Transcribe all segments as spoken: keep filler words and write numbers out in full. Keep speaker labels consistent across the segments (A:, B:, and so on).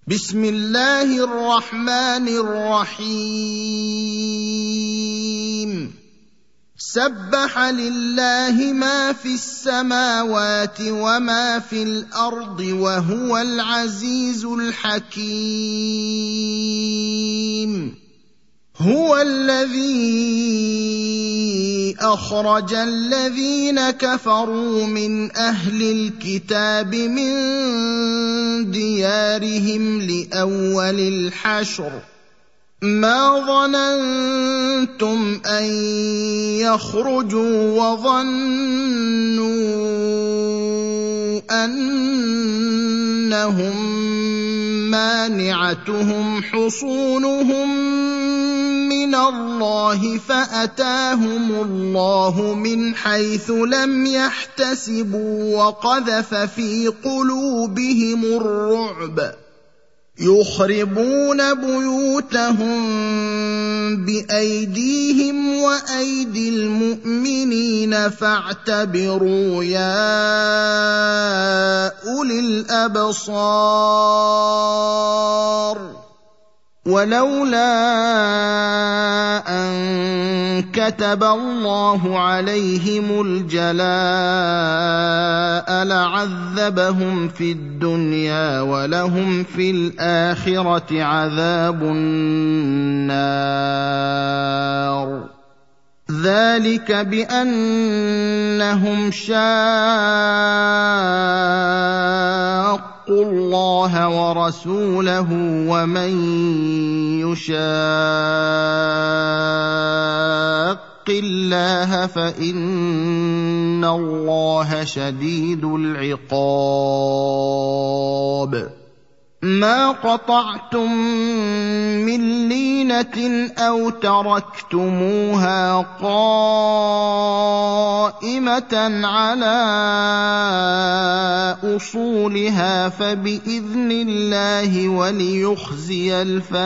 A: بسم الله الرحمن الرحيم سبح لله ما في السماوات وما في الأرض وهو العزيز الحكيم هو الذي أخرج الذين كفروا من أهل الكتاب من ديارهم لأول الحشر ما ظننتم أن يخرجوا وظنوا أنهم مانعتهم حصونهم من الله فأتاهم الله من حيث لم يحتسبوا وقذف في قلوبهم الرعب يخربون بيوتهم بأيديهم وأيدي المؤمنين فاعتبروا يا أولي الأبصار ولولا أن كتب الله عليهم الجلاء لعذبهم في الدنيا ولهم في الآخرة عذاب النار ذلك بأنهم شاقوا الله ورسوله ومن يشاق الله فإن الله شديد العقاب ما قطعتم من لينة أو تركتموها قائمة على أصولها فبإذن الله وليخزي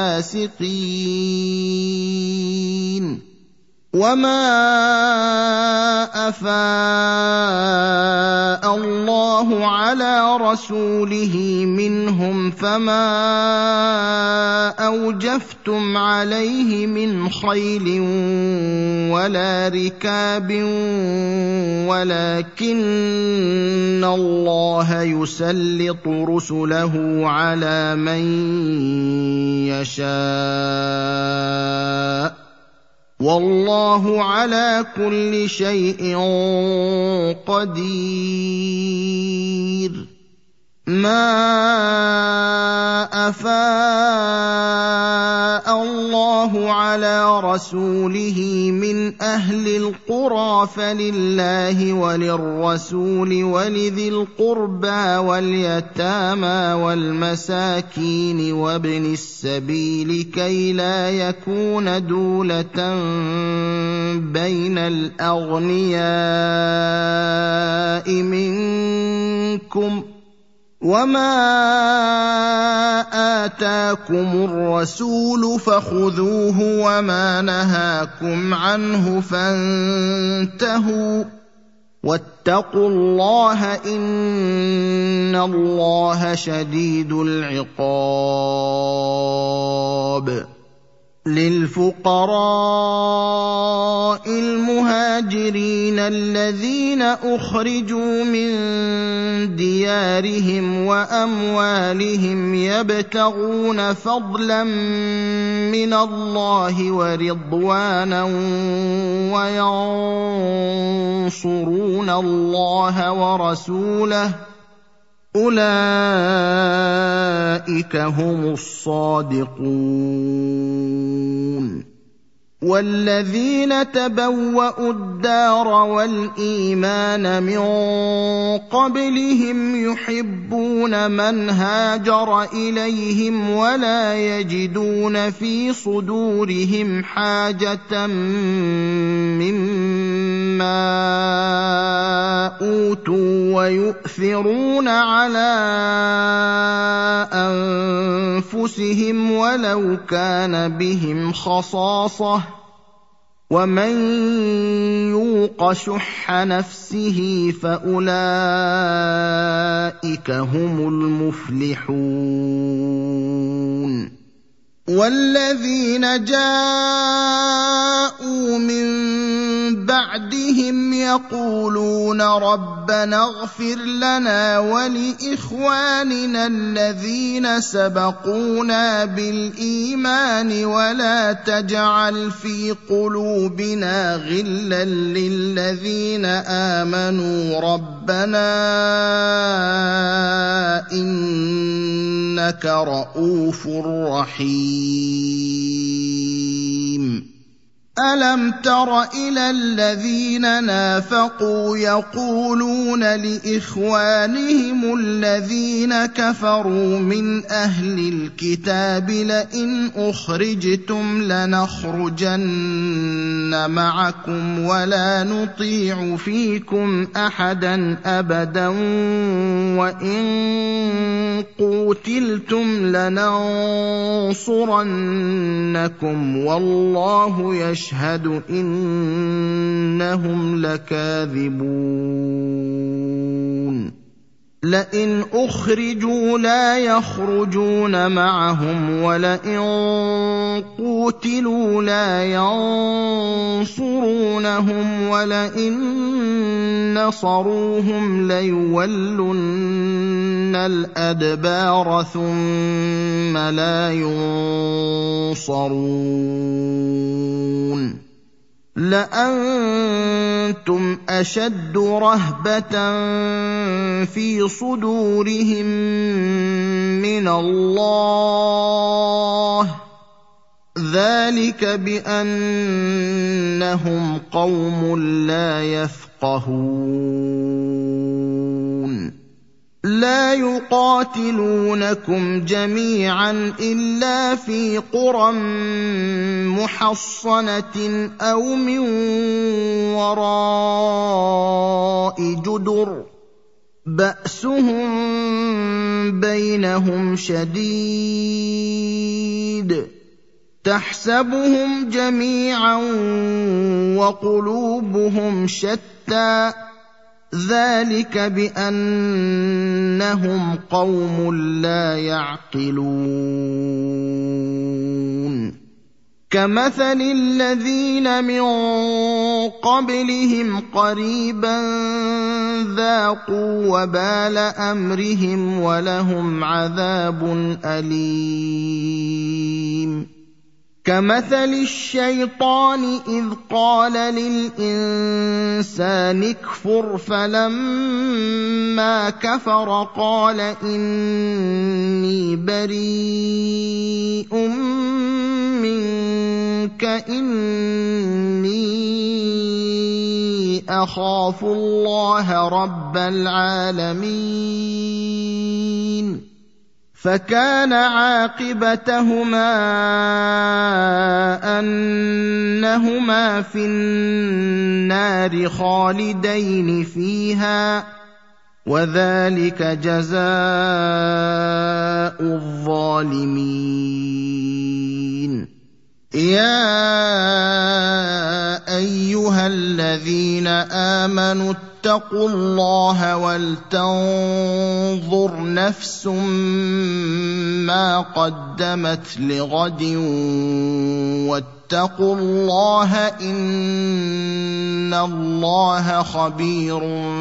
A: الفاسقين وما أفاء الله على رسوله منهم فما أوجفتم عليه من خيل ولا ركاب ولكن الله يسلط رسله على من يشاء والله على كل شيء قدير ما أفاء الله على رسوله من أهل القرى فلله وللرسول ولذي القربى واليتامى والمساكين وابن السبيل كي لا يكون دولة بين الأغنياء منكم وما آتاكم الرسول فخذوه وما نهاكم عنه فانتهوا واتقوا الله إن الله شديد العقاب للفقراء المهاجرين الذين أخرجوا من ديارهم وأموالهم يبتغون فضلا من الله ورضوانا وينصرون الله ورسوله أولئك هم الصادقون والذين تبوأوا الدار والإيمان من قبلهم يحبون من هاجر إليهم ولا يجدون في صدورهم حاجة مما أوتوا ويؤثرون على أنفسهم ولو كان بهم خصاصة ومن يوق شح نفسه فأولئك هم المفلحون والذين جاءوا من بعدهم يقولون ربنا اغفر لنا ولإخواننا الذين سبقونا بالإيمان ولا تجعل في قلوبنا غلا للذين آمنوا ربنا إنك رءوف رحيم ألم تر إلى الذين نافقوا يقولون لإخوانهم الذين كفروا من أهل الكتاب لئن أخرجتم لنخرجن معكم ولا نطيع فيكم أحدا أبدا وإن قوتلتم لننصرنكم والله يشهد يشهد إنهم لكاذبون لئن أخرجوا لا يخرجون معهم ولئن قوتلوا لا ينصرونهم ولئن نصروهم ليولن الأدبار ثم لا ينصرون لأنتم أشد رهبة في صدورهم من الله ذلك بأنهم قوم لا يفقهون لا يقاتلونكم جميعا إلا في قرى محصنة أو من وراء جدر بأسهم بينهم شديد تحسبهم جميعا وقلوبهم شتى ذلك بأنهم قوم لا يعقلون كمثل الذين من قبلهم قريبا ذاقوا وبال أمرهم ولهم عذاب أليم كمثل الشيطان إذ قال للإنسان اكفر فلما كفر قال إني بريء منك إني أخاف الله رب العالمين فكان عاقبتهما أنهما في النار خالدين فيها وذلك جزاء الظالمين يا أيها الذين آمنوا اتقوا الله ولتنظر نفس ما قدمت لغد واتقوا الله إن الله خبير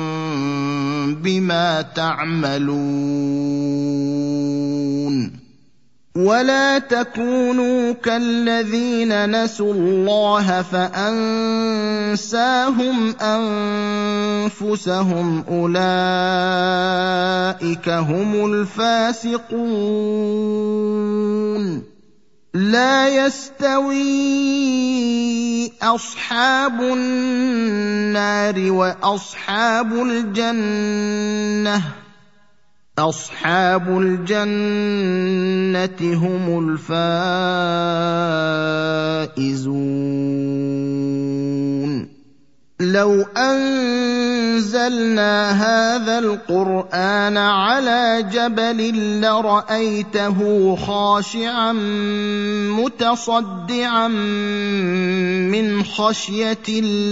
A: بما تعملون ولا تكونوا كالذين نسوا الله فأنساهم أنفسهم أولئك هم الفاسقون لا يستوي أصحاب النار وأصحاب الجنة أصحاب الجنة هم الفائزون لو أنزلنا هذا القرآن على جبل لرأيته خاشعا متصدعا من خشية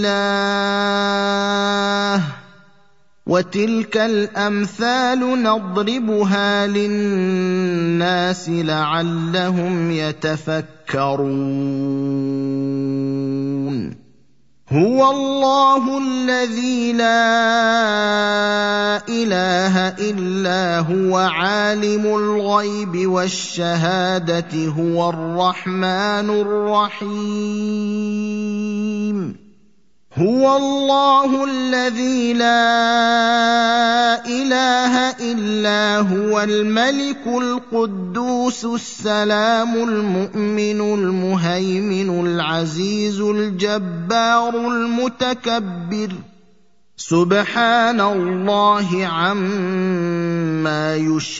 A: الله وتلك الأمثال نضربها للناس لعلهم يتفكرون هو الله الذي لا إله إلا هو عالم الغيب والشهادة هو الرحمن الرحيم هو الله الذي لا إله إلا هو الملك القدوس السلام المؤمن المهيمن العزيز الجبار المتكبر سبحان الله عما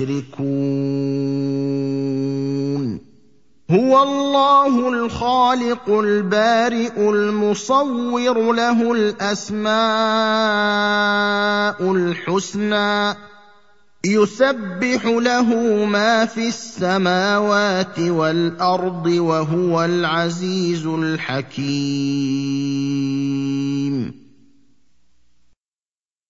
A: يشركون هو الله الخالق البارئ المصور له الأسماء الحسنى يسبح له ما في السماوات والأرض وهو العزيز الحكيم